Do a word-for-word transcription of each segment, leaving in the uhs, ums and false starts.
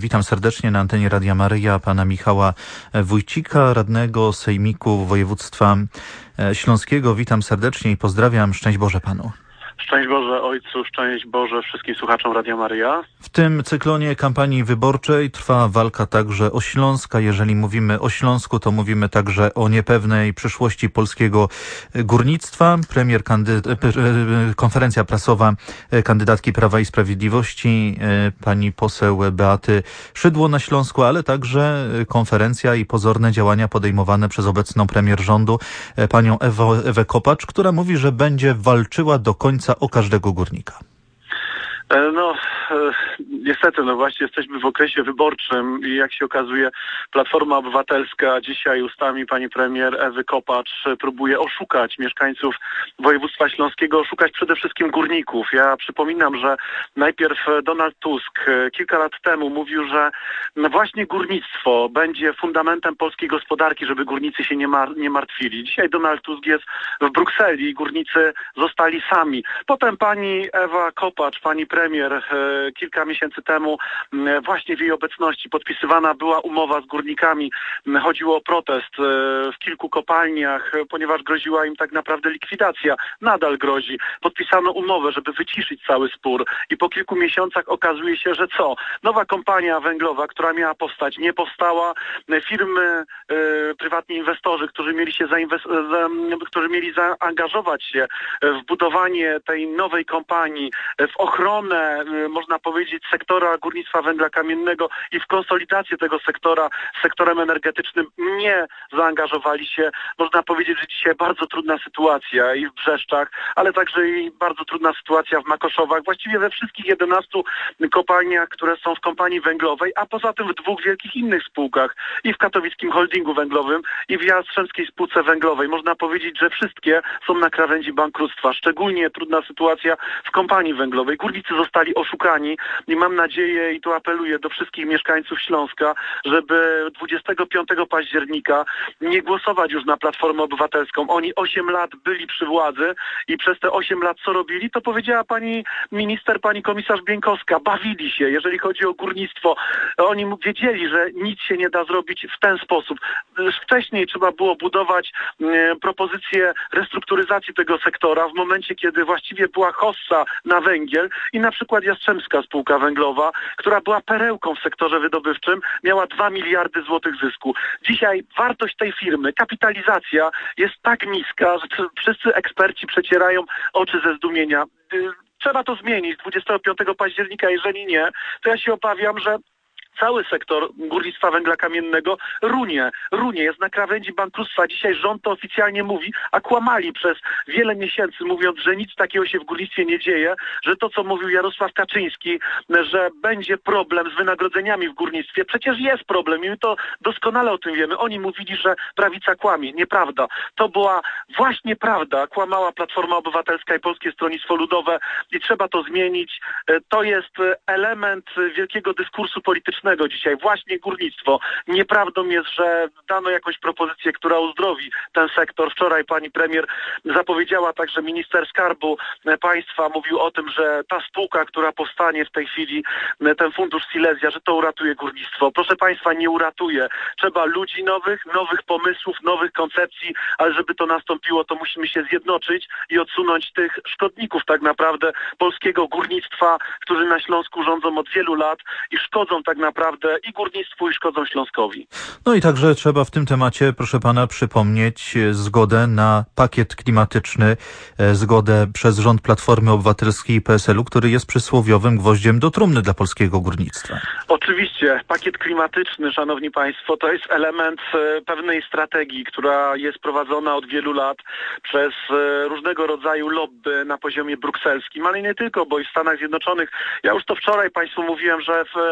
Witam serdecznie na antenie Radia Maryja pana Michała Wójcika, radnego Sejmiku Województwa Śląskiego. Witam serdecznie i pozdrawiam. Szczęść Boże panu. Szczęść Boże Ojcu, szczęść Boże wszystkim słuchaczom Radia Maryja. W tym cyklonie kampanii wyborczej trwa walka także o Śląsk, a jeżeli mówimy o Śląsku, to mówimy także o niepewnej przyszłości polskiego górnictwa. Premier kandy- konferencja prasowa kandydatki Prawa i Sprawiedliwości, pani poseł Beaty Szydło na Śląsku, ale także konferencja i pozorne działania podejmowane przez obecną premier rządu, panią Ewo, Ewę Kopacz, która mówi, że będzie walczyła do końca o każdego górnika. No, niestety, no właśnie jesteśmy w okresie wyborczym i jak się okazuje, Platforma Obywatelska dzisiaj ustami pani premier Ewy Kopacz próbuje oszukać mieszkańców województwa śląskiego, oszukać przede wszystkim górników. Ja przypominam, że najpierw Donald Tusk kilka lat temu mówił, że właśnie górnictwo będzie fundamentem polskiej gospodarki, żeby górnicy się nie, mar- nie martwili. Dzisiaj Donald Tusk jest w Brukseli i górnicy zostali sami. Potem pani Ewa Kopacz, pani premier e, kilka miesięcy temu e, właśnie w jej obecności podpisywana była umowa z górnikami. E, chodziło o protest e, w kilku kopalniach, e, ponieważ groziła im tak naprawdę likwidacja. Nadal grozi. Podpisano umowę, żeby wyciszyć cały spór i po kilku miesiącach okazuje się, że co? Nowa kompania węglowa, która miała powstać, nie powstała. E, firmy, e, prywatni inwestorzy, którzy mieli się zainwest- za, którzy mieli zaangażować się w budowanie tej nowej kompanii, w ochronę, można powiedzieć, sektora górnictwa węgla kamiennego i w konsolidację tego sektora sektorem energetycznym nie zaangażowali się. Można powiedzieć, że dzisiaj bardzo trudna sytuacja i w Brzeszczach, ale także i bardzo trudna sytuacja w Makoszowach, właściwie we wszystkich jedenastu kopalniach, które są w kompanii węglowej, a poza tym w dwóch wielkich innych spółkach i w Katowickim Holdingu Węglowym i w Jastrzębskiej Spółce Węglowej. Można powiedzieć, że wszystkie są na krawędzi bankructwa. Szczególnie trudna sytuacja w kompanii węglowej. Górnicy zostali oszukani i mam nadzieję, i tu apeluję do wszystkich mieszkańców Śląska, żeby dwudziestego piątego października nie głosować już na Platformę Obywatelską. Oni osiem lat byli przy władzy i przez te osiem lat co robili, to powiedziała pani minister, pani komisarz Bieńkowska. Bawili się, jeżeli chodzi o górnictwo. Oni wiedzieli, że nic się nie da zrobić w ten sposób. Wcześniej trzeba było budować e, propozycję restrukturyzacji tego sektora w momencie, kiedy właściwie była hossa na węgiel i na przykład Jastrzębska Spółka Węglowa, która była perełką w sektorze wydobywczym, miała dwa miliardy złotych zysku. Dzisiaj wartość tej firmy, kapitalizacja jest tak niska, że wszyscy eksperci przecierają oczy ze zdumienia. Trzeba to zmienić dwudziestego piątego października, jeżeli nie, to ja się obawiam, że cały sektor górnictwa węgla kamiennego runie, runie, jest na krawędzi bankructwa. Dzisiaj rząd to oficjalnie mówi, a kłamali przez wiele miesięcy, mówiąc, że nic takiego się w górnictwie nie dzieje, że to, co mówił Jarosław Kaczyński, że będzie problem z wynagrodzeniami w górnictwie. Przecież jest problem i my to doskonale o tym wiemy. Oni mówili, że prawica kłamie. Nieprawda. To była właśnie prawda. Kłamała Platforma Obywatelska i Polskie Stronnictwo Ludowe i trzeba to zmienić. To jest element wielkiego dyskursu politycznego dzisiaj, właśnie górnictwo. Nieprawdą jest, że dano jakąś propozycję, która uzdrowi ten sektor. Wczoraj pani premier zapowiedziała także minister Skarbu Państwa, mówił o tym, że ta spółka, która powstanie w tej chwili, ten fundusz Silesia, że to uratuje górnictwo. Proszę państwa, nie uratuje. Trzeba ludzi nowych, nowych pomysłów, nowych koncepcji, ale żeby to nastąpiło, to musimy się zjednoczyć i odsunąć tych szkodników tak naprawdę polskiego górnictwa, którzy na Śląsku rządzą od wielu lat i szkodzą tak naprawdę naprawdę i górnictwu, i szkodzą Śląskowi. No i także trzeba w tym temacie, proszę pana, przypomnieć zgodę na pakiet klimatyczny, zgodę przez rząd Platformy Obywatelskiej i P S L-u, który jest przysłowiowym gwoździem do trumny dla polskiego górnictwa. Oczywiście, pakiet klimatyczny, szanowni państwo, to jest element pewnej strategii, która jest prowadzona od wielu lat przez różnego rodzaju lobby na poziomie brukselskim, ale nie tylko, bo i w Stanach Zjednoczonych, ja już to wczoraj państwu mówiłem, że w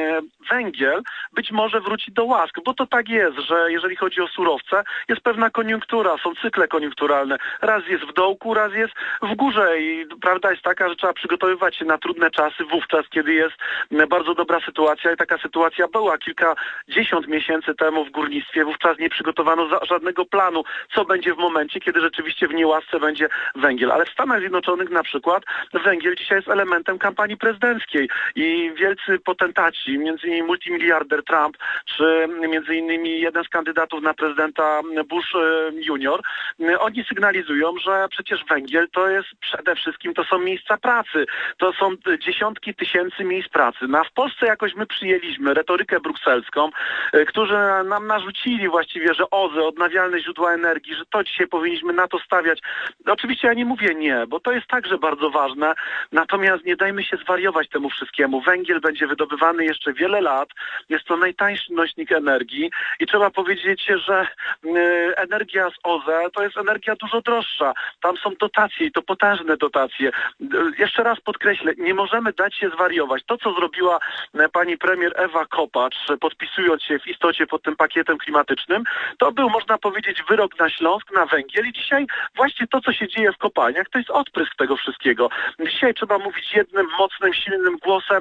węgiel być może wróci do łask, bo to tak jest, że jeżeli chodzi o surowce, jest pewna koniunktura, są cykle koniunkturalne. Raz jest w dołku, raz jest w górze i prawda jest taka, że trzeba przygotowywać się na trudne czasy wówczas, kiedy jest bardzo dobra sytuacja i taka sytuacja była kilkadziesiąt miesięcy temu w górnictwie. Wówczas nie przygotowano za, żadnego planu, co będzie w momencie, kiedy rzeczywiście w niełasce będzie węgiel. Ale w Stanach Zjednoczonych na przykład węgiel dzisiaj jest elementem kampanii prezydenckiej i wielcy potentaci, między między innymi multimiliarder Trump, czy między innymi jeden z kandydatów na prezydenta Bush junior, oni sygnalizują, że przecież węgiel to jest przede wszystkim, to są miejsca pracy. To są dziesiątki tysięcy miejsc pracy. No a w Polsce jakoś my przyjęliśmy retorykę brukselską, którzy nam narzucili właściwie, że O Z E, odnawialne źródła energii, że to dzisiaj powinniśmy na to stawiać. Oczywiście ja nie mówię nie, bo to jest także bardzo ważne, natomiast nie dajmy się zwariować temu wszystkiemu. Węgiel będzie wydobywany jeszcze wiele lat, jest to najtańszy nośnik energii i trzeba powiedzieć, że y, energia z O Z E to jest energia dużo droższa. Tam są dotacje i to potężne dotacje. Y, jeszcze raz podkreślę, nie możemy dać się zwariować. To, co zrobiła y, pani premier Ewa Kopacz, podpisując się w istocie pod tym pakietem klimatycznym, to był, można powiedzieć, wyrok na Śląsk, na węgiel i dzisiaj właśnie to, co się dzieje w kopalniach, to jest odprysk tego wszystkiego. Dzisiaj trzeba mówić jednym, mocnym, silnym głosem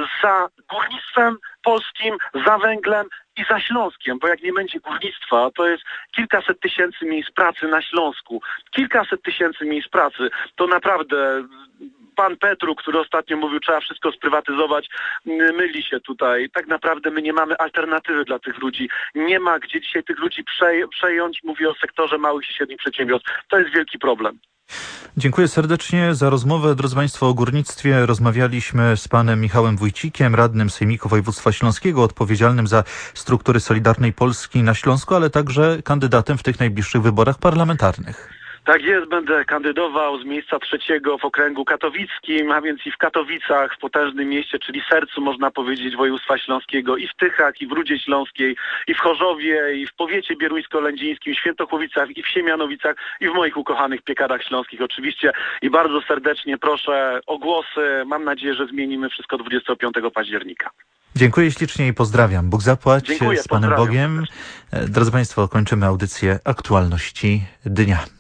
za górnictwem polskim, za węglem i za Śląskiem, bo jak nie będzie górnictwa, to jest kilkaset tysięcy miejsc pracy na Śląsku. Kilkaset tysięcy miejsc pracy. To naprawdę pan Petru, który ostatnio mówił, trzeba wszystko sprywatyzować, myli się tutaj. Tak naprawdę my nie mamy alternatywy dla tych ludzi. Nie ma gdzie dzisiaj tych ludzi prze- przejąć. Mówię o sektorze małych i średnich przedsiębiorstw. To jest wielki problem. Dziękuję serdecznie za rozmowę. Drodzy Państwo, o górnictwie rozmawialiśmy z panem Michałem Wójcikiem, radnym Sejmiku Województwa Śląskiego, odpowiedzialnym za struktury Solidarnej Polski na Śląsku, ale także kandydatem w tych najbliższych wyborach parlamentarnych. Tak jest, będę kandydował z miejsca trzeciego w okręgu katowickim, a więc i w Katowicach, w potężnym mieście, czyli sercu, można powiedzieć, województwa śląskiego, i w Tychach, i w Rudzie Śląskiej, i w Chorzowie, i w powiecie bieruńsko-lędzińskim, Świętochłowicach, i w Siemianowicach, i w moich ukochanych Piekarach Śląskich oczywiście. I bardzo serdecznie proszę o głosy. Mam nadzieję, że zmienimy wszystko dwudziestego piątego października. Dziękuję ślicznie i pozdrawiam. Bóg zapłać. Dziękuję, z Panem pozdrawiam. Bogiem. Drodzy Państwo, kończymy audycję Aktualności Dnia.